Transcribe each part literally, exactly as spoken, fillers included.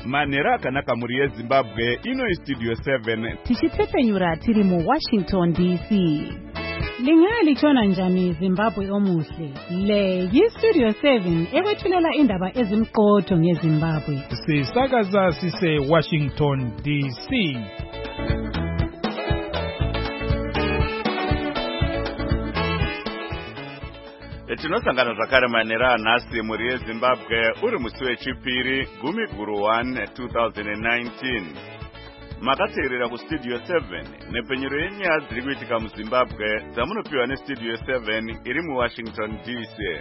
Manera kanaka muri yeZimbabwe ino Studio seven. Tichitepenyura tiri mu Washington D C. Lingali chona njani Zimbabwe omuhle. Le yi Studio seven ekwethulela indaba ezimqotho ngeZimbabwe. Sisakaza sise Washington D C. Tinosangana zvakare manera nhasi muri yeZimbabwe uri musi wechipiri gumi guru one two thousand nineteen. Makateerera ku Studio seven nepenyero yenyaya dziri kuitika muZimbabwe dzamunopiwa neStudio seven iri muWashington D C.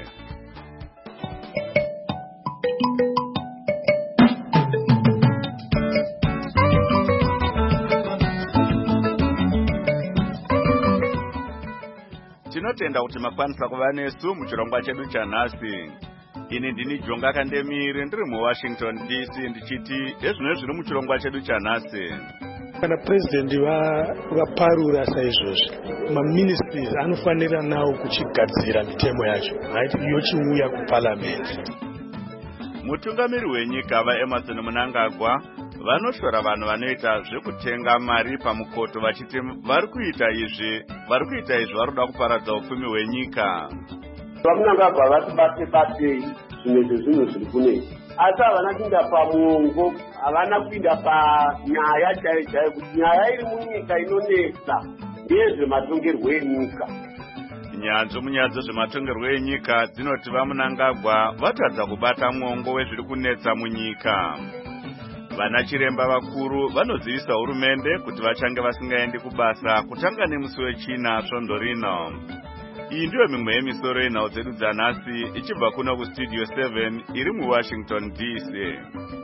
Tinotenda kuti makwanisa kuva nesu muchirongwa chedu chanhasi. Ini ndini Jonga Kandemiri ndiri muWashington D C ndichiti ezvino zviri muchirongwa chedu chanhasi. Kana president vaparura saizvozvi, maministries anofanira nawo kuchigadzira mitemo yacho, right, yochiuya kuparliament. Mutungamiri wenyika vaEmerson Mnangagwa vanoshora vanhu vanoita zvekutenga mari pamukoto vachiti vari kuita izvi vari kuita izvi varoda kuparadza upfumi hwenyika. Mnangagwa vati bate bate zvimwe zvinhu zviri kunei, asi havana kuinda pamuongo, havana kuinda panyaya chaiyo chaiyo kuti nyaya iri munyika inonetsa ndeyezvematongerwo enyika. Nyanzvu munyaya dzezvematongerwo enyika dzinoti vaMnangagwa vatadza kubata mwongo wezviri kunetsa munyika. Vana chiremba vakuru vanozivisa hurumende kuti vachange vasingaendi kubasa kutanga nemusi wechina svondo rino. Iyi ndiyo mimwe yemisoro yenhau dzedu dzanhasi ichibva kuno kuStudio seven iri muWashington D C.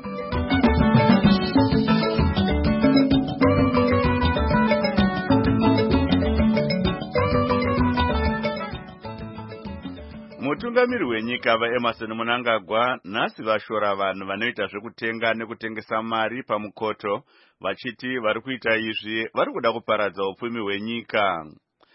Mutungamiri wenyika vaEmerson Mnangagwa nhasi vashora vanhu vanoita zvekutenga nekutengesa mari pamukoto vachiti vari kuita izvi vari kuda kuparadza upfumi hwenyika.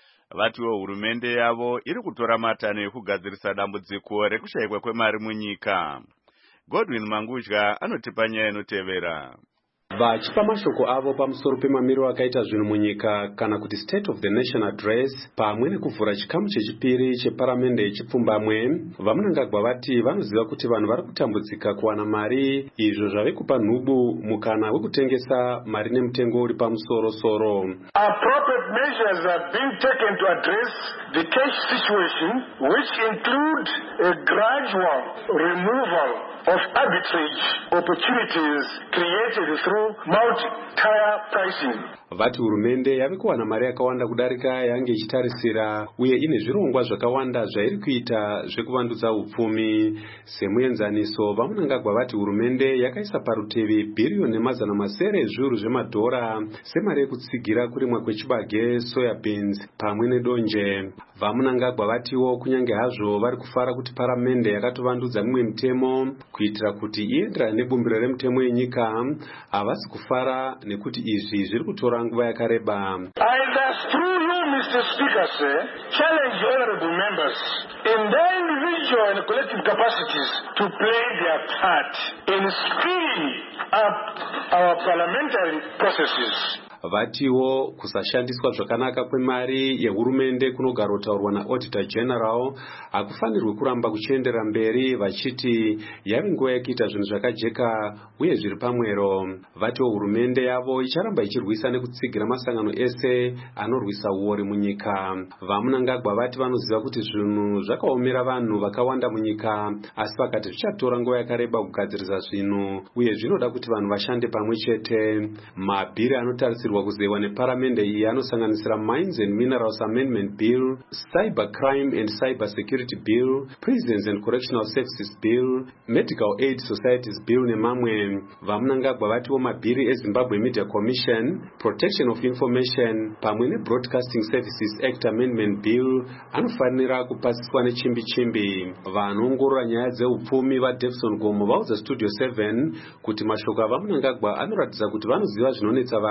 Vatiwo hurumende yavo iri kutora matanho ekugadzirisa dambudziko rekushayikwa kwemari munyika. Godwin Mangudya anotipa nyaya inotevera. Vachipa mashoko avo pamusoro pemamiriro akaita zvinhu munyika kana kuti State of the Nation Address pamwe nekuvhura chikamu chechipiri cheparamende yechipfumbamwe, vaMnangagwa vati vanoziva kuti vanhu vari kutambudzika kuwana mari, izvo zvave kupa nhubu mukana wekutengesa mari nemutengo uri pamusoro-soro. Appropriate measures are being taken to address the cash situation, which include a gradual removal of arbitrage opportunities created through multi-tier pricing. Vati hurumende yave kuwana mari yakawanda kudarika yange ichitarisira uye ine zvirongwa zvakawanda zvairi kuita zvekuvandudza upfumi. Semuenzaniso, vaMnangagwa vati hurumende yakaisa parutivi bhiriyoni nemazana masere ezviuru zvemadhora semari yekutsigira kurimwa kwechibage, soya beans pamwe nedonje. VaMnangagwa vatiwo kunyange hazvo vari kufara kuti paramende yakatovandudza mimwe mitemo kuitira kuti ienderane nebumbiro remutemo yenyika, havasi kufara nekuti izvi zviri kutora nguva yakareba. I thus through you, Mister Speaker, sir, challenge honorable members in their individual and collective capacities to play their part in speeding up our parliamentary processes. Vatiwo kusashandiswa zvakanaka kwemari yehurumende kunogara kutaurwa naAuditor General akufanirwe kuramba kuchiendera mberi, vachiti yave nguva yekuita zvinhu zvakajeka uye zviri pamwero. Vatiwo hurumende yavo icharamba ichirwisa nekutsigira masangano ese anorwisa uori munyika. VaMnangagwa vati vanoziva kuti zvinhu zvakaomera vanhu vakawanda munyika, asi vakati zvichatora nguva yakareba kugadzirisa zvinhu uye zvinoda kuti vanhu vashande pamwe chete. Mabhiri anotarisirwa kuzewa neparamende iyi anosanganisira Mines and Minerals Amendment Bill, Cyber Crime and Cyber Security Bill, Prisons and Correctional Services Bill, Medical Aid Societies Bill nemamwe. VaMnangagwa vatiwo mabhiri eZimbabwe Media Commission, Protection of Information pamwe neBroadcasting Services Act Amendment Bill anofanira kupasiswa nechimbi chimbi. Vanoongorora nyaya dzeupfumi vaDevson Gomo vaudza Studio seven kuti mashoko avaMnangagwa anoratidza kuti vanoziva zvinonetsa vanhu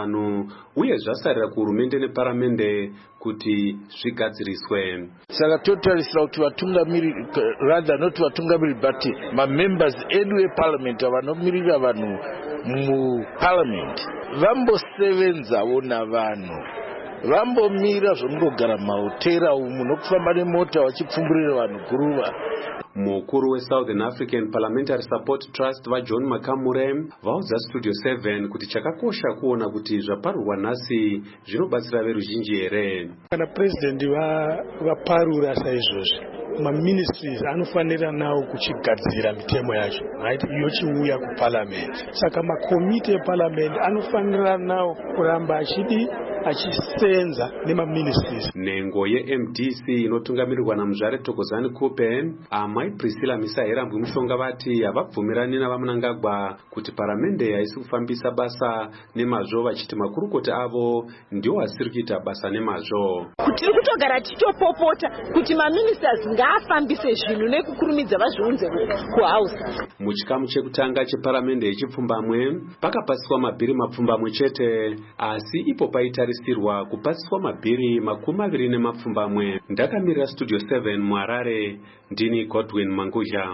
zvinhu uye zvasarira kuhurumende neparamende kuti zvigadziriswe. Saka totarisira kuti vatungamiri rather not vatungamiri but mamembers edu eparliament vanomirira vanhu muparliament vambosevenzawo navanhu, vambomira zvongogara mahotera umu nokufamba nemota vachipfumburira vanhu guruva. Mukuru weSouthern African Parliamentary Support Trust vaJohn Makamure vaudza Studio seven kuti chakakosha kuona kuti zvaparurwa nhasi zvinobatsira veruzhinji here. Kana president vaparura saizvozvi, maministries anofanira nawo kuchigadzira mitemo yacho, right, yochiuya kuparliament. Saka makomiti eparliament anofanira nawo kuramba achidi achisenza nemaministries. Nhengo ye-M D C inotungamirirwa naMuzvare Thokozani Kupe, amai Priscilla Misaherambwe Mushonga vati havabvumirani navaMnangagwa kuti paramende haisi kufambisa basa nemazvo, vachiti makurukota avo ndiwo asiri kuita basa nemazvo. Kuti tiri kutogara tichitopopota kuti maministers ngaafambise zvinhu nekukurumidza vazviunze kuhouse. Muchikamu chekutanga cheparamende yechipfumbamwe pakapasiswa mabhiri mapfumbamwe chete, asi ipo paitarisirwa kupasiswa mabhiri makumi maviri nemapfumbamwe. Ndakamirira Studio seven muHarare, ndini Godwin Manguzha.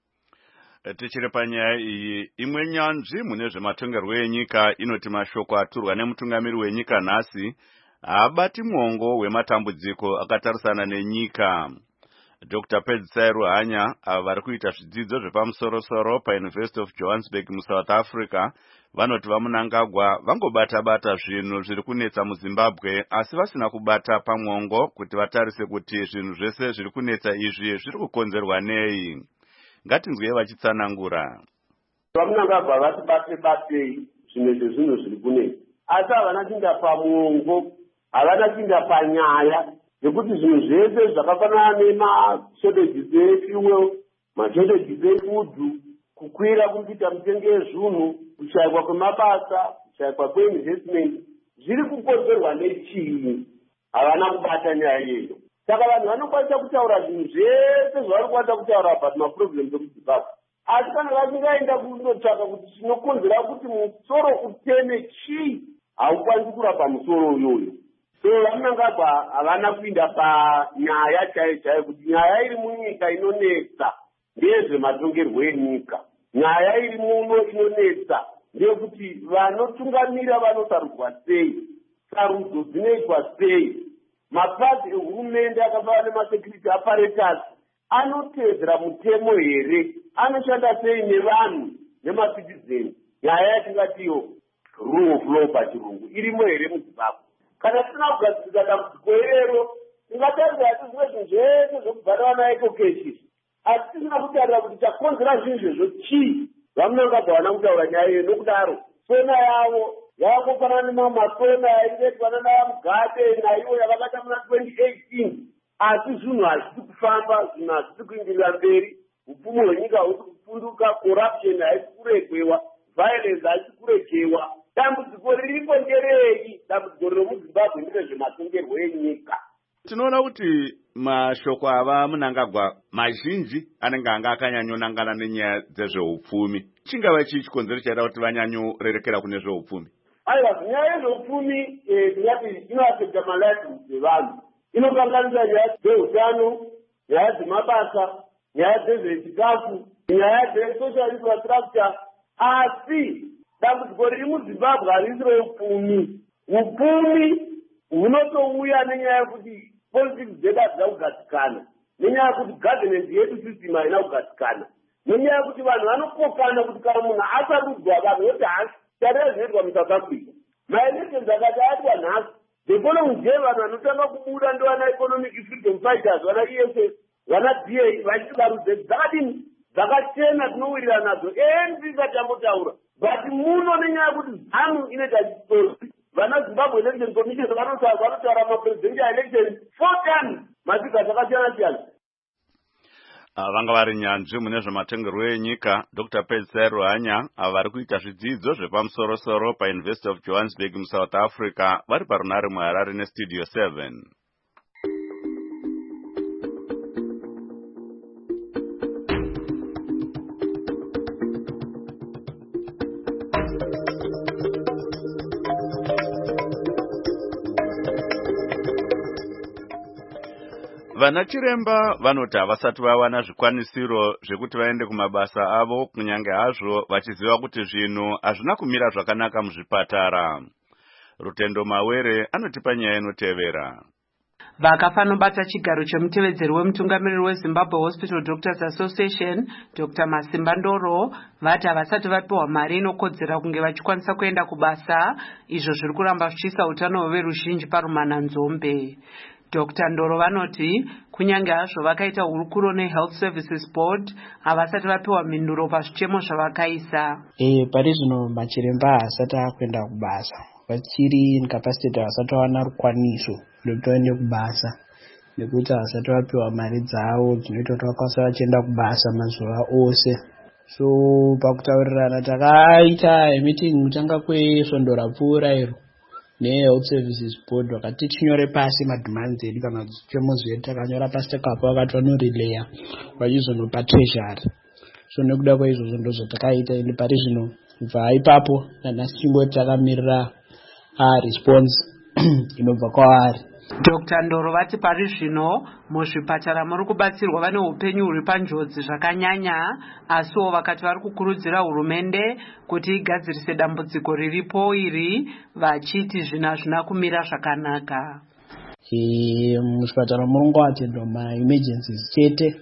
Tichiri panyaya iyi, imwe nyanzvi mune zvematongerwo enyika inoti mashoko aturwa nemutungamiri wenyika nhasi haabati mwongo wematambudziko akatarisana nenyika. Doctor Pedzisai Ruhanya, ava vari kuita zvidzidzo zvepamusoro-soro paUniversity of Johannesburg muSouth Africa, vanoti vaMnangagwa vangobata-bata zvinhu zviri kunetsa muZimbabwe asi vasina kubata pamwongo kuti vatarise kuti zvinhu zvese zviri kunetsa izvi zviri kukonzerwa nei. Ngatinzwe vachitsanangura. VaMnangagwa vati bate-batei zvimwe zvezvinhu zviri kunetsa, asi havana kuinda pamwongo, havana kuinda panyaya yekuti zvinhu zvese zvakafanana nemashodejisi efuel, mashodejisi efudhu, kukwira kuri kuita mitengo yezvinhu, kushayikwa kwemabasa, kushayikwa kweinvestment, zviri kukonzerwa nechii? Havana kubata nyaya iyoyo. Saka vanhu vanokwanisa kutaura zvinhu zvese zvavari kwanisa kutaura but maproblems ekuZimbabwe, asi kana vasingaenda kundotsvaka kuti chinokonzera kuti musoro uteme chii, haukwanisi kurapa musoro iyoyo. So vaMnangagwa havana kuinda panyaya chaiyo chaiyo kuti nyaya iri munyika inonetsa ndeyezvematongerwo enyika. Nyaya iri muno inonetsa ndeyekuti vanotungamira vanosarudzwa sei, sarudzo dzinoitwa sei, mapazi ehurumende akafanana nemasecurity apparatus anotedzera mutemo here, anoshanda sei nevanhu nemacitizeni. Nyaya yatingatiyo rule of law pachirungu irimo here muZimbabwe? Kana tisina kugadzirisa dambudziko irero, tingatarisa kuti zvimwe zvinhu zvese zvokubvara vana ekokeshi, asi tisina kutarira kuti chakonzera zvinhu izvozvo chii. VaMnangagwa havana kutaura nyaya iyo, nokudaro sona yavo yavakufanana nemamwe masona yaingetwana navaMugade naivo yavakata muna twenty eighteen, asi zvinhu hazvisi kufamba, zvinhu hazvisi kuindirira mberi, upfumi hwenyika hausi kupunduka, corruption haisi kuregewa, violence haisi kuregewa. Dambudziko riripo nderei? Dambudziko riri muZimbabwe nderezvematongerwo enyika. Tinoona kuti mashoko ava Mnangagwa mazhinji anenge anga akanyanyonangana nenyaya dzezveupfumi. Chingava chii chikonzero chaita kuti vanyanyorerekera kune zveupfumi? Aiwa, nyaya yezveupfumi tingati inoafekta malife evanhu. Inokanganisa nyaya dzeutano, nyaya dzemabasa, nyaya dzezvechikafu, nyaya dzesocial infrastructure, asi dambudziko riri muZimbabwe harisi reupfumi. Upfumi hunotouya nenyaya yekuti politics dzedu hadzina kugadzikana, nenyaya yekuti governance yedu system haina kugadzikana, nenyaya yekuti vanhu vanokokana kuti kana munhu asarudzwa vanhu voti hasi tarira zvinoitwa muSouth Africa. Maelections akati aitwa nhasi, the following day vanhu vanotanga kubuda ndovana economic freedom fighters, vana E F F, vana D A vachiti sarudze dzakadini dzakachena tinowirira nadzo. A N C isati yambotaura, but muno nenyaya yekuti ZANU inoita chitori, vana Zimbabwe Election Commission vanotaura mapresidential election four times masika zvakasiyana siyana. Vanga vari nyanzvi mune zvematongerwo enyika Doctor Pedzisai Ruhanya, ava vari kuita zvidzidzo zvepamusoro-soro paUniversity of Johannesburg muSouth Africa, vari parunare muHarare neStudio seven. Vanachiremba vanoti havasati vawana zvikwanisiro zvekuti vaende kumabasa avo kunyange hazvo vachiziva kuti zvinhu hazvina kumira zvakanaka muzvipatara. Rutendo Mawere anotipa nyaya inotevera. Vakafanobata chigaro chemutevedzeri wemutungamiriri weZimbabwe Hospital Doctors Association Doctor Masimba Ndoro vati havasati vapiwa mari inokodzera kunge vachikwanisa kuenda kubasa, izvo zviri kuramba zvichiisa utano hweveruzhinji parumananzombe. Doctor Ndoro vanoti kunyange hazvo vakaita hurukuro neHealth Services Board havasati vapiwa mhinduro pazvichemo zvavakaisa. Eh, pari zvino machiremba haasati akuenda kubasa. Vachiri incapacitated havasati vawana rukwaniso rwekuti vaende kubasa. Nekuti havasati vapiwa mari dzavo dzinoita kuti vakwanise vachienda kubasa mazuva ose. So pakutaurirana takaita meeting kutanga kwesvondo rapfuura iro neHealth Services Board vakati tinyore pasi madhimanzi edu kana zvichemo zvedu, takanyora pasi takapa vakati vanorileya vachizonopa treasury. So nekuda kwaizvozvo ndozvatakaita ende pari zvino kubva ipapo nanhasi tingoti takamirira response inobva kwavari. Doctor Ndoro vati pari zvino muzvipatara muri kubatsirwa vane upenyu huri panjodzi zvakanyanya, asiwo vakati vari kukurudzira hurumende kuti igadzirise dambudziko riripo iri, vachiti zvina hazvina kumira zvakanaka. E, muzvipatara murongoatendwa ma-emergencies chete,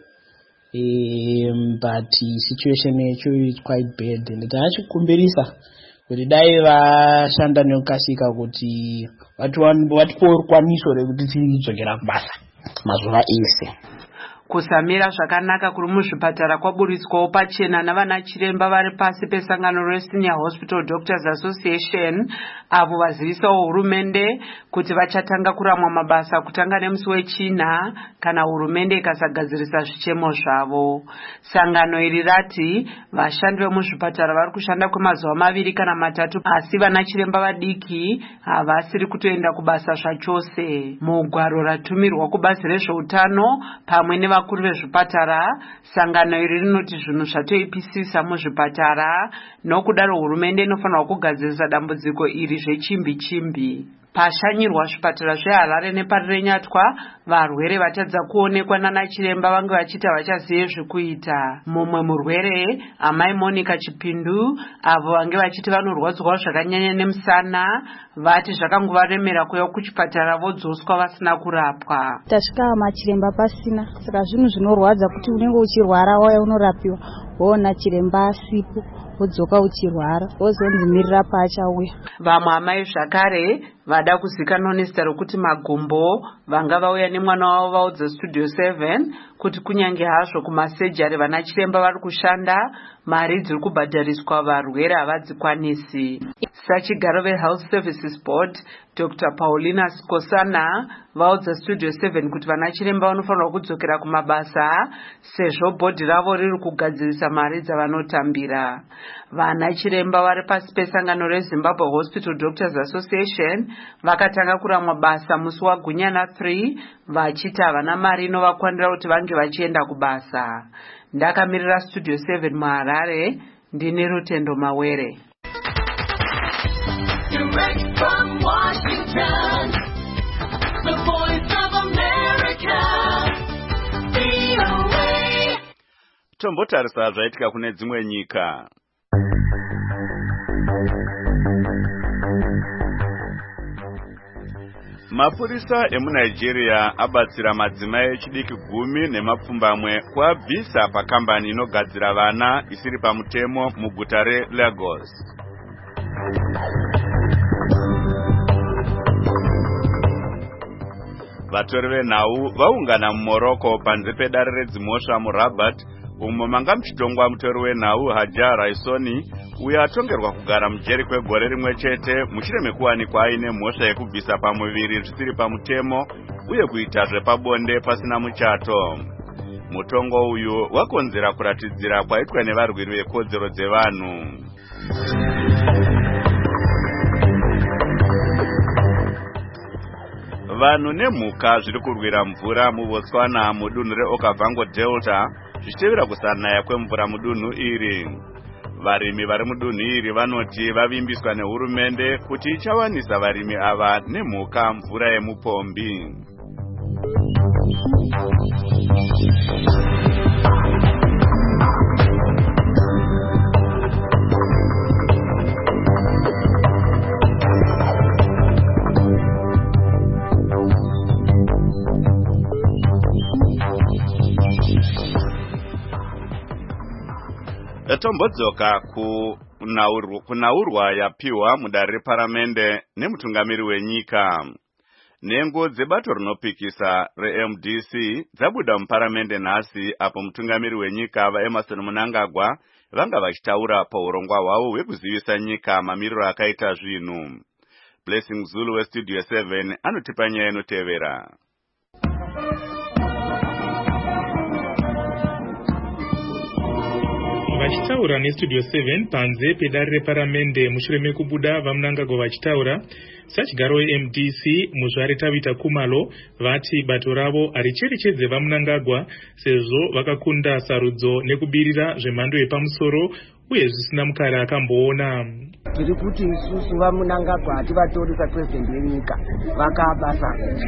e, but situation yacho is quite bad and tachikumbirisa kuti dai vashanda nekukasika kuti vatipowo rukwaniso rekuti tidzokera kubasa mazuva ese. Kusamira zvakanaka kuri muzvipatara kwaburitswawo pachena navana chiremba vari pasi pesangano reSenior Hospital Doctors Association, avo vazivisawo hurumende kuti vachatanga kuramwa mabasa kutanga nemusi wechina kana hurumende ikasagadzirisa zvichemo zvavo. Sangano iri rati vashandi vemuzvipatara vari kushanda kwemazuva maviri kana matatu, asi vana chiremba vadiki havasiri kutoenda kubasa zvachose. Mugwaro ratumirwa kubazi rezveutano pamwe neva vakuru vezvipatara, sangano iri rinoti zvinhu zvatoipisisa muzvipatara, nokudaro hurumende inofanirwa kugadzirisa dambudziko iri zvechimbi chimbi. Pashanyirwa zvipatara zveHarare nepari reNyatwa, varwere vatadza kuonekwa nana chiremba vange vachita vachaziye zvekuita. Mumwe murwere, amai Monica Chipindu, avo vange vachiti vanorwadzwa zvakanyanya nemusana, vati zvakangovaremera kuuya kuchipatara vodzoswa vasina kurapwa. Tasvika machiremba pasina, saka zvinhu zvinorwadza kuti unenge uchirwara wauya unorapiwa woona chiremba asipo, wodzoka uchirwara wozonzi mirira paachauya. Vamwe amai zvakare vada kuzikanwa nezita rokuti Magombo vanga vauya nemwana wavo vaudza Studio seven kuti kunyange hazvo kumasejari vana chiremba vari kushanda, mari dziri kubhadhariswa varwere havadzikwanisi. Sachigaro veHealth Services Board Doctor Paulina Skosana vaudza Studio seven kuti vana chiremba vanofanirwa kudzokera kumabasa sezvo bhodhi ravo riri kugadzirisa mari dzavanotambira. Vana chiremba vari pasi pesangano reZimbabwe Hospital Doctors Association vakatanga kuramwa basa musi waGunyana three vachiti havana mari inovakwanira kuti vange vachienda kubasa. Ndakamirira Studio seven muHarare, ndine Rutendo Mawere. Direct from Washington, the voice of America, V O A. Tombotarisa zvaitika kune dzimwe nyika. Mapurisa emuNigeria abatsira madzimai echidiki gumi nemapfumbamwe kuabvisa pakambani inogadzira vana isiri pamutemo muguta reLagos. Vatori venhau vaungana muMorocco panze pedare redzimhosva muRabat, umo manga muchitongwa mutori wenhau Hajar Raisoni, uyo atongerwa kugara mujeri kwegore rimwe chete mushure mekuwanikwa aine mhosva yekubvisa pamuviri zvisiri pamutemo uye kuita zvepabonde pasina muchato. Mutongo uyu wakonzera kuratidzira kwaitwa nevarwiri vekodzero dzevanhu. Vanhu nemhuka zviri kurwira mvura muBotswana mudunhu reOkavango Delta zvichitevera kusanaya kwemvura mudunhu iri. Varimi vari mudunhu iri vanoti vavimbiswa nehurumende kuti ichawanisa varimi ava nemhuka mvura yemupombi. Tombodzoka kunaurwa, kunaurwa yapiwa mudare reparamende nemutungamiri wenyika. Nengo dzebato rinopikisa re-M D C dzabuda muparamende nhasi apo mutungamiri wenyika vaEmmerson Mnangagwa vanga vachitaura paurongwa hwavo hwekuzivisa nyika mamiriro akaita zvinhu. Blessing Zulu weStudio seven anotipa nyaya inotevera. Vachitaura neStudio seven panze pedare reparamende mushure mekubuda vaMnangagwa vachitaura sachigaro weM D C muzvare Tabita Kumalo vati bato ravo haricherechedze vaMnangagwa sezvo vakakunda sarudzo nekubirira zvemhando yepamusoro uye zvisina mukara akamboona. Tiri kuti isusu vaMnangagwa hativatori sapresident wenyika vakaba sarudzo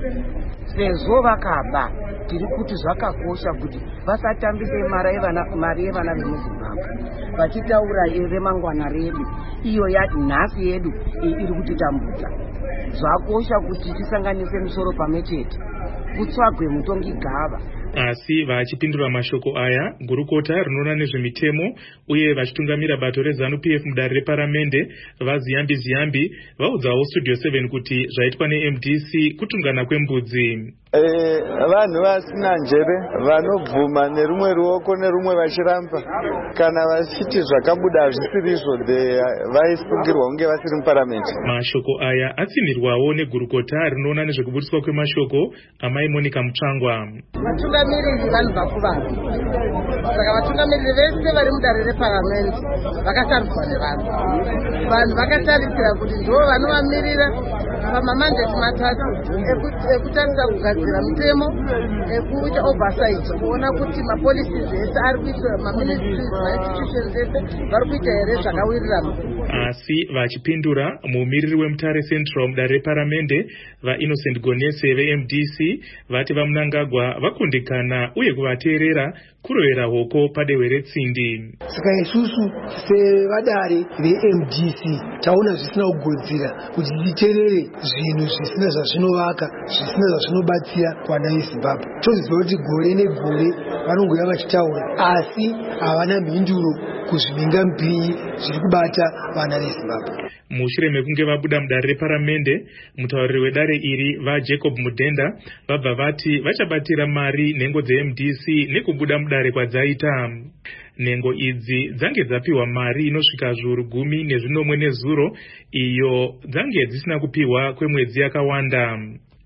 sezvo vakaba. Tiri kuti zvakakosha kuti vasatambise mari yevana vemuZimbabwe vachitaura remangwana redu iyo nhasi yedu iri kutitambudza. Zvakosha kuti tisanganise misoro pamwe chete kutsvagwe mutongi gava. Asi vachipindura mashoko aya, gurukota rinoona nezvemitemo uye vachitungamira bato reZANU P F mudare reparamende vaZiyambi Ziyambi vaudzawo Studio seven kuti zvaitwa neM D C kutungana kwembudzi. Eh, vanhu vasina njere vanobvuma nerumwe ruoko nerumwe vachiramba kana vachiti zvakabuda hazvisirizvo vaisungirwa kunge vasiri muparamende. Mashoko aya atsimirwawo negurukota rinoona nezvekubudiswa kwemashoko amai Monica Mutsvangwa. Vatungamiriri vanobva kuvanhu, saka vatungamiriri vese vari mudare reparamende vakasarudzwa nevanhu. Vanhu vakatarisira kuti ndo vanovamirira pamamandeti matatu ekutarisa kugadzira mitemo, ekuita oversight kuona kuti mapolicies ese ari kuitwa maministries mainstitutions ese vari kuita here zvakawirirana. Asi vachipindura mumiriri weMutare Central mudare reparamende vaInnocent Gonese veM D C vati vaMnangagwa vakundikana uye kuvateerera kurovera hoko padehwe retsindi. Saka isusu sevadare veM D C taona zvisina kugodzera kuti titeerere zvinhu zvisina zvazvinovaka zvisina zvazvinobatsira kuana veZimbabwe. Toziva kuti gore negore vanongoya vachitaura asi havana mhinduro kuzviminga mupinyi zviri kubata vana veZimbabwe. Mushure mekunge vabuda mudare reparamende, mutauriri wedare iri vaJacob Mudenda vabva vati vachabatira mari nhengo dzeM D C nekubuda mudare kwadzaita. Nhengo idzi dzange dzapiwa mari inosvika zviuru gumi nezvinomwe nezuro iyo dzange dzisina kupiwa kwemwedzi yakawanda.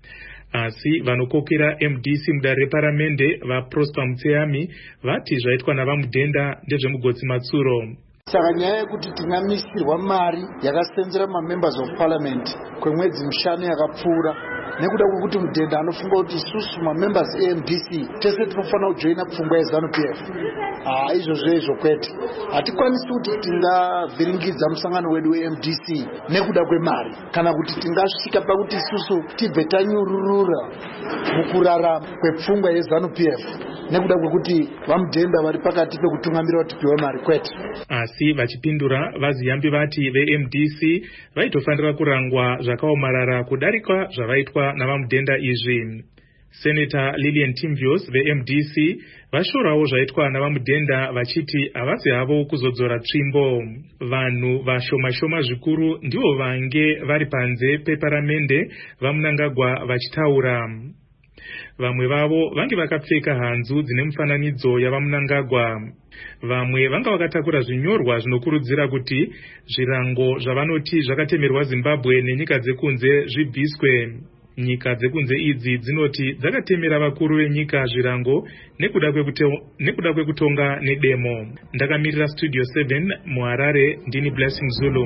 Asi vanokokera M D C mudare reparamende vaProsper Mutseyami vati zvaitwa navaMudenda ndezvemugotsi Matsuro. Saka nyaya yekuti tinamisirwa mari yakasenzera mamembers of parliament kwemwedzi mishanu yakapfuura nekuda kwekuti Mudenda anofunga kuti isusu mamembers eM D C tese tinofanira kujoina pfungwa yeZANU P F. Ah, izvozvo izvo kwete. Hatikwanisi kuti tingavhiringidza musangano wedu weM D C nekuda kwemari kana kuti tingasvika pakuti isusu tibve tanyururura mukurarama kwepfungwa yeZANU P F nekuda kwekuti vaMudenda vari pakati pekutungamirira kuti tipiwe mari kwete. Asi vachipindura vaZiyambi vati veM D C vaitofanira kurangwa zvakaomarara kudarika zvavaitwa navaMudenda izvi. Senator Lillian Timvios veM D C vashorawo zvaitwa navaMudenda vachiti havasi havo kuzodzora tsvimbo. Vanhu vashoma-shoma zvikuru ndivo vange vari panze peparamende vaMnangagwa vachitaura. Vamwe vavo vange vakapfeka hanzu dzine mufananidzo yavaMnangagwa. Vamwe vanga vakatakura zvinyorwa zvinokurudzira kuti zvirango zvavanoti zvakatemerwa Zimbabwe nenyika dzekunze zvibviswe. Nyika dzekunze idzi dzinoti dzakatemera vakuru venyika zvirango nekuda nekuda kwekutonga nedemo. Ndakamirira Studio seven muHarare ndini Blessing Zulu.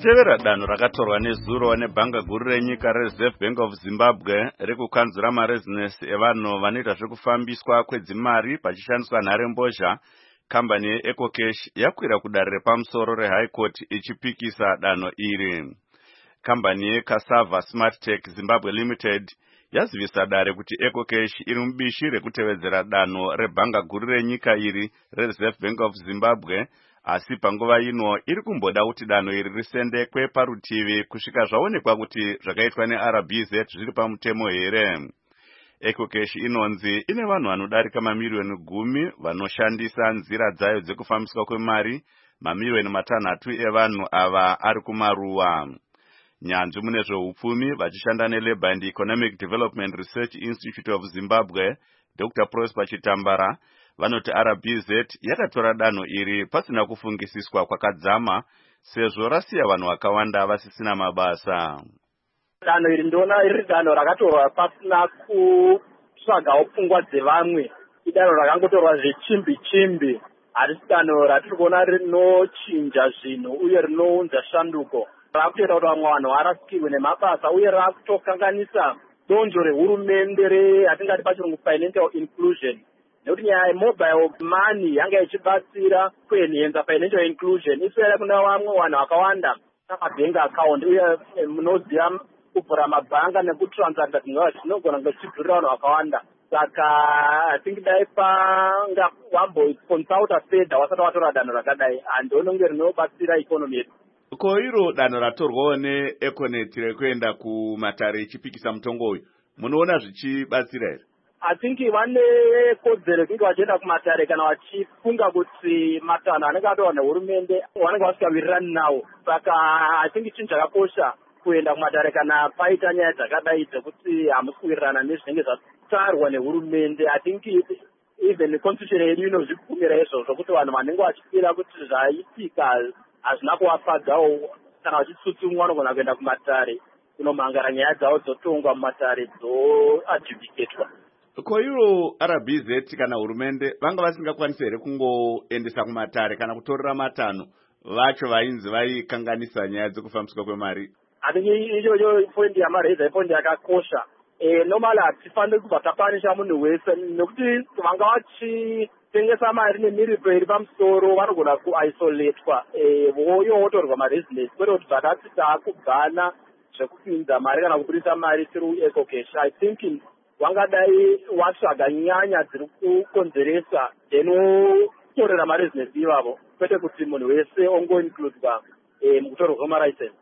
zvichitevera danho rakatorwa nezuro nebhanga guru renyika rereserve bank of zimbabwe rekukanzura marezinesi evanhu vanoita zvekufambiswa kwedzimari pachishandiswa nharembozha, kambani yeecocash yakwira kudare repamusoro rehigh court ichipikisa danho iri. Kambani yecassava smart tech zimbabwe limited yazivisa dare kuti ecocash iri mubishi rekutevedzera danho rebhanga guru renyika iri rereserve bank of zimbabwe, asi panguva ino iri kumboda kuti danho iri risendekwe parutivi kusvika zvaonekwa kuti zvakaitwa neR B Z zviri pamutemo here. ecocash inonzi ine vanhu vanodarika mamiliyoni gumi vanoshandisa nzira dzayo dzekufambiswa kwemari, mamiliyoni matanhatu evanhu ava ari kumaruwa. Nyanzvi mune zveupfumi vachishanda neLabour and Economic Development Research Institute of Zimbabwe, Doctor Prosper Chitambara, vanoti R B Z yakatora danho iri pasina kufungisiswa kwakadzama sezvo rasiya vanhu vakawanda vasisina mabasa. Danho iri ndona iri danho rakatorwa pasina kutsvagawo pfungwa dzevamwe. Idanho rakangotorwa zvechimbi chimbi. Harisi danho ratiri kuona rinochinja zvinhu uye rinounza shanduko. Rakutoita kuti vamwe vanhu varasikirwe nemabasa uye rakutokanganisa donzvo rehurumende reyatingati pachirungu financial inclusion. Nekuti nyaya yemobile money yanga ichibatsira kuenhenza financial inclusion iswera kuna vamwe vanhu vakawanda namabank account uye munoziva kuvhura mabhanga nekutransacta zvinova zvinogona kunge zvichidhurira vanhu vakawanda. Saka I think dai panga wamboconsulta fedha wasati watora danho rakadai handioni kunge rinobatsira ikonomi yedu. Ko iro danho ratorwawo neEconet rekuenda kumatare ichipikisa mutongo uyu, munoona zvichibatsira here? I think vane kodzero kunge vachienda kumatare kana vachifunga kuti matanho anenge atorwa nehurumende vanenge vasikawirirani nawo. Saka I think chinhu chakakosha kuenda kumatare kana paita nyaya dzakadai dzekuti hamusi kuwirirana nezvinenge zvatarwa nehurumende. I think even constitution yedu inozvibvumira izvozvo kuti vanhu vanenge vachifira kuti zvaitika hazvina kuvafadzawo kana vachitsutsumwa vanogona kuenda kumatare kunomhangara nyaya dzavo dzotongwa mumatare dzoadjudicatwa. Ko iro R B Z kana hurumende vanga vasingakwanisi here kungoendesa kumatare kana kutorera matanho vacho vainzi vaikanganisa nyaya dzekufambiswa kwemari? Hatingi ichocho point yamareza point yakakosha. Eh, normally hatifaniri kubva tapanisha munhu wese nekuti vanga vachitengesa mari nemiripo iri pamusoro vanogona kuisoletwa voyo votorwa marezinesi kwete kuti vakati taakugana zvekupinza mari kana kubudisa mari through ecocash. I think wangadai watsvaga nyanya dziri kukonzeresa then wotorera marezinesi ivavo kwete kuti munhu wese ongoinkludwa mukutorwa kwemalicense.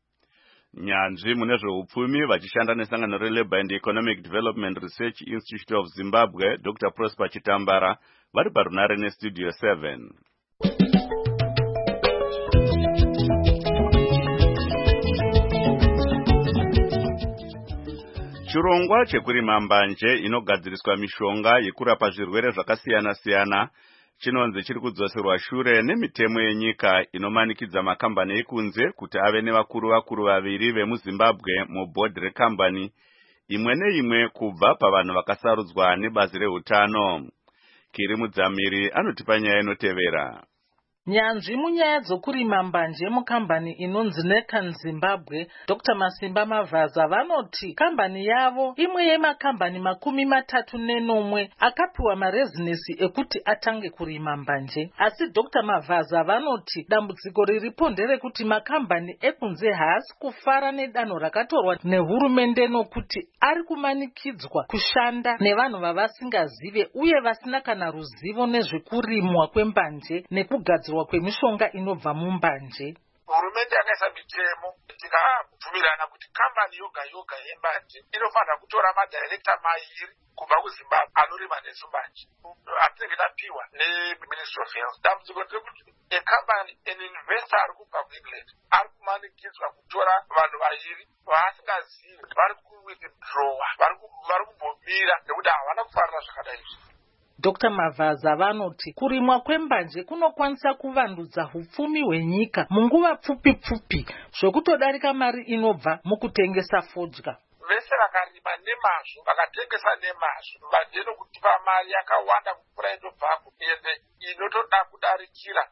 Nyanzvi mune zveupfumi vachishanda nesangano reLabour and Economic Development Research Institute of Zimbabwe, Doctor Prosper Chitambara, vari parunare nestudio seven. Chirongwa chekurima mbanje inogadziriswa mishonga yekurapa zvirwere zvakasiyana-siyana chinonzi chiri kudzoserwa shure nemitemo yenyika inomanikidza makambani ekunze kuti ave nevakuru vakuru vaviri vemuZimbabwe mubhodhi rekambani imwe neimwe kubva pavanhu vakasarudzwa nebazi reutano. Kiri Mudzamiri anotipa nyaya inotevera. Nyanzvi munyaya dzokurima mbanje mukambani inonzi Neccan Zimbabwe, Doctor Masimba Mavaza vanoti kambani yavo imwe yemakambani makumi matatu nenomwe akapiwa marezinesi ekuti atange kurima mbanje. Asi Doctor Mavaza vanoti dambudziko riripo nderekuti makambani ekunze haasi kufara nedanho rakatorwa nehurumende nokuti ari kumanikidzwa kushanda nevanhu vavasingazive uye vasina kana ruzivo nezvekurimwa kwembanje nekugadzirwa kwemishonga inobva mumbanje. Hurumende yakaisa mitemo tikabvumirana kuti kambani yoga yoga yembanje inofanira kutora madirekta mairi kubva kuZimbabwe anorima nezumbanje atinenge tapiwa neMinistry of Health. Dambudziko rekuti ekambani an investor ari kubva kuEngland ari kumanikidzwa kutora vanhu vairi vaasingazivi vari kuwithdrawa vari kumbomira nekuti havana kufarira zvakadai. Doctor Mavaza vanoti kurimwa kwembanje kunokwanisa kuvandudza hupfumi hwenyika munguva pfupi pfupi zvokutodarika mari inobva mukutengesa fodya. Vese vakarima nemazvo vakatengesa nemazvo mbanje inokutipa mari yakawanda kupfuura inobvako ende inotoda kudarikira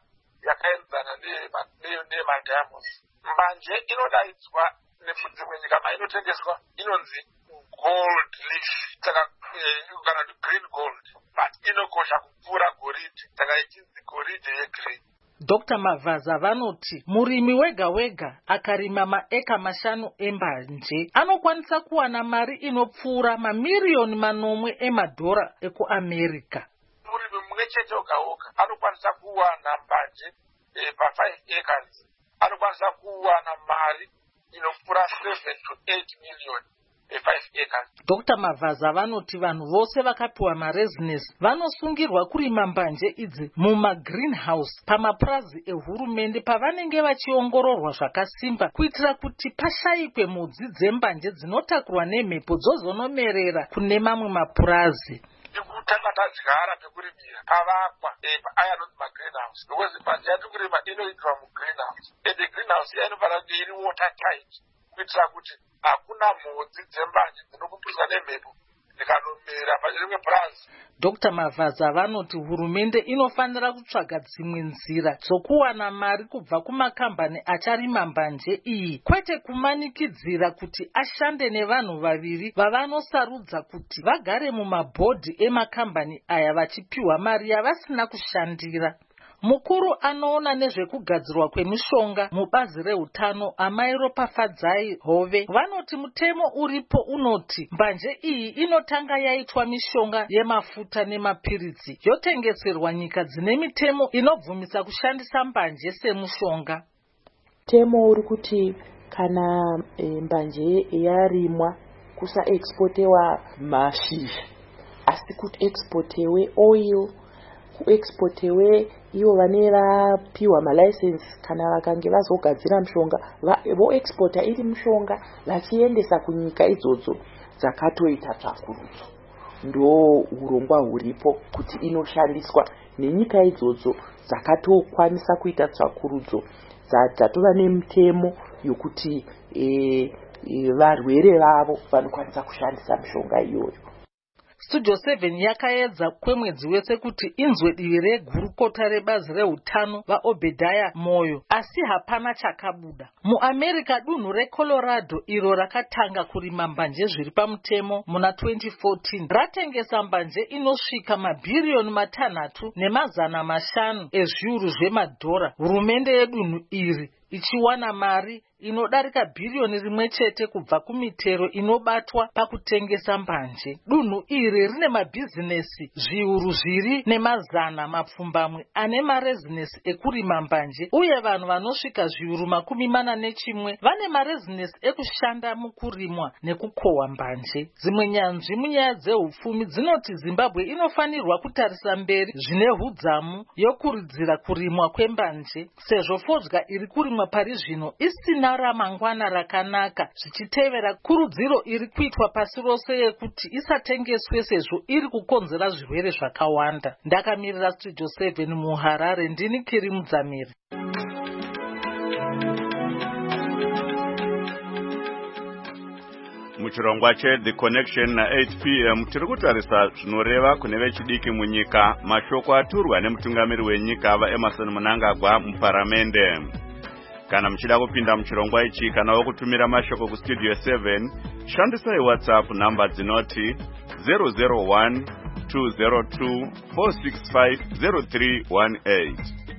yakaenzana nemadiamonds. Mbanje inodaidzwa nedzimwe nyika mainotengeswa inonzi gold leaf saka kana kuti green gold, but inokosha kupfuura goridhe saka ichinzi goridhe yegreen. Doctor Mavaza vanoti murimi wega wega akarima maeka mashanu embanje anokwanisa kuwana mari inopfuura mamiriyoni manomwe emadhora ekuAmerica. Murimi mumwe chete oga oga anokwanisa kuwana mbanje e, pa five acres anokwanisa kuwana mari inopfuura seven to eight million e five acres. Doctor Mavaza vanoti vanhu vose vakapiwa maresidence vanosungirwa kurima mbanje idzi muma-greenhouse pamapurazi ehurumende pavanenge vachiongororwa zvakasimba kuitira kuti pashayikwe mhodzi dzembanje dzinotakurwa nemhepo dzozonomerera kune mamwe mapurazi. Tikutanga tadyara pekurimira pavakwa aya anonzi ma-greenhouse because mbanje yatikurima inoitwa mu-greenhouse and the greenhouse iya inofanira kunge iri water tight kuitira kuti hakuna mhodzi dzembanje dzinokupuswa nemhepo dzikanomera parimwe purazi. Doctor Mavaza vanoti hurumende inofanira kutsvaga dzimwe nzira dzokuwana mari kubva kumakambani acharima mbanje iyi, kwete kumanikidzira kuti ashande nevanhu vaviri vavanosarudza kuti vagare mumabhodhi emakambani aya vachipiwa mari yavasina kushandira. Mukuru anoona nezvekugadzirwa kwemishonga mubazi reutano Amairopafadzai Hove vanoti mutemo uripo unoti mbanje iyi inotanga yaitwa mishonga yemafuta nemapiritsi yotengeserwa nyika dzine mitemo inobvumisa kushandisa mbanje semushonga. Mutemo uri kuti kana e, mbanje yarimwa kusa exportewa mashizha asi kuti exportewe oil, kuexportewe ivo vane vapiwa malicense kana vakange vazogadzira mishonga voexporta iri mishonga vachiendesa kunyika idzodzo dzakatoita tsvakurudzo. Ndo urongwa huripo kuti inoshandiswa nenyika idzodzo dzakatokwanisa kuita tsvakurudzo dzatova nemitemo yokuti e, e, varwere vavo vanokwanisa kushandisa mishonga iyoyo. Studio seven yakaedza kwemwedzi wese kuti inzwe divi regurukota rebazi reutano vaObedhaya Moyo, asi hapana chakabuda. MuAmerica dunhu reColorado iro rakatanga kurima mbanje zviri pamutemo muna twenty fourteen ratengesa mbanje inosvika mabhiriyoni matanhatu nemazana mashanu ezviuru zvemadhora. Hurumende yedunhu iri ichiwana mari inodarika bhiriyoni rimwe chete kubva kumitero inobatwa pakutengesa mbanje. Dunhu iri rine mabhizinesi zviuru zviri nemazana mapfumbamwe ane marezinesi ekurima mbanje, uye vanhu vanosvika zviuru makumi mana nechimwe vane marezinesi ekushanda mukurimwa nekukohwa mbanje. Dzimwe nyanzvi munyaya dzehupfumi dzinoti Zimbabwe inofanirwa kutarisa mberi zvine hudzamu yokuridzira kurimwa kwembanje, sezvo fodya iri kurimwa pari zvino isina ramangwana rakanaka, zvichitevera kurudziro iri kuitwa pasi rose yekuti isatengeswe sezvo iri kukonzera zvirwere zvakawanda. Ndakamirira Studio seven muHarare, ndini Kiri Mudzamiri. Muchirongwa che The Connection na eight p m tiri kutarisa zvinoreva kune vechidiki munyika, mashoko aturwa nemutungamiri wenyika vaEmmerson Mnangagwa muparamende. Kana muchida kupinda muchirongwa ichi kana wokutumira mashoko ku Studio seven, shandisai WhatsApp namba dzinoti zero zero one two zero two four six five zero three one eight.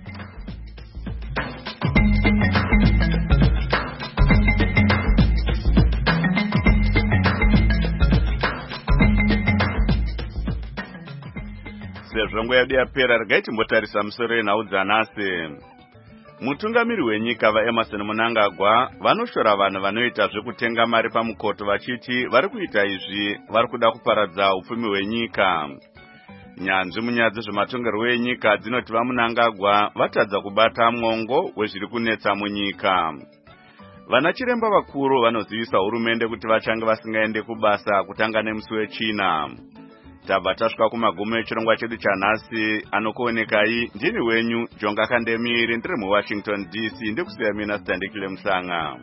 Sezvongo yedu yapera, regai timbotarisa musoro enhau dzanhasi. Mutungamiri wenyika vaEmmerson Mnangagwa vanoshora vanhu vanoita zvekutenga mari pamukoto vachiti vari kuita izvi vari kuda kuparadza upfumi hwenyika. Nyanzvi munyaya dzezvematongerwo enyika dzinoti vaMnangagwa vatadza kubata mwongo wezviri kunetsa munyika. Vana chiremba vakuru vanozivisa hurumende kuti vachange vasingaende kubasa kutanga nemusi wechina. Tabva tasvika kumagumo echirongwa chedu chanhasi. Anokuonekai ndini wenyu Jonga Kandemiri, ndiri muWashington D C, ndikusiya mina Sitandikile Musanga.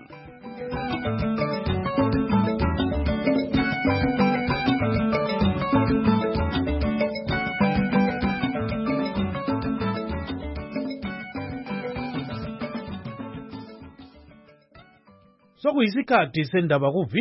sekuyisikhathi sendaba ku